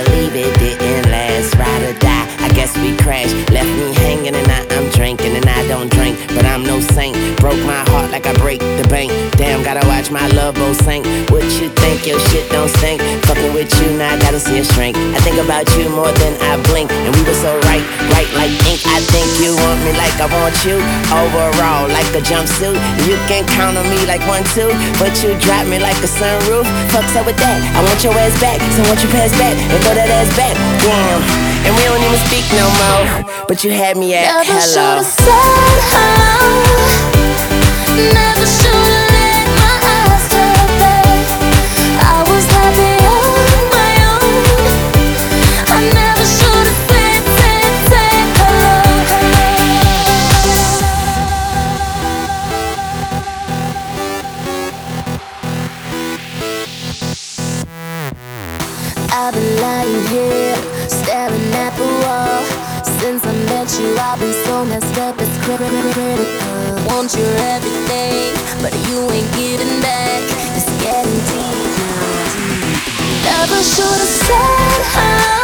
believe it didn't last. Ride or die, I guess we crashed. Left me hanging and now I'm drinking. And I don't drink, but I'm no saint. Broke my heart like I break the bank. Damn, gotta watch my love boat sink. What you think, your shit don't stink? Fucking with you, now I gotta see a shrink. I think about you more than I blink. And we were so right like ink. I think you want me like I want you. Overall, like a jumpsuit. You can count on me like 1, 2, but you drop me like a sunroof. Fuck's up with that? I want your ass back, so won't you pass back and throw that ass back? Damn, and we don't even speak no more, but you had me at never hello. Should've said hello. Never should've let my eyes step back. I was happy on my own. I never should've said hello. I've been lying here, staring at the wall. Since I met you, I've been so messed up, it's critical. Want your everything, but you ain't giving back. It's getting deep now. Never should've said hello.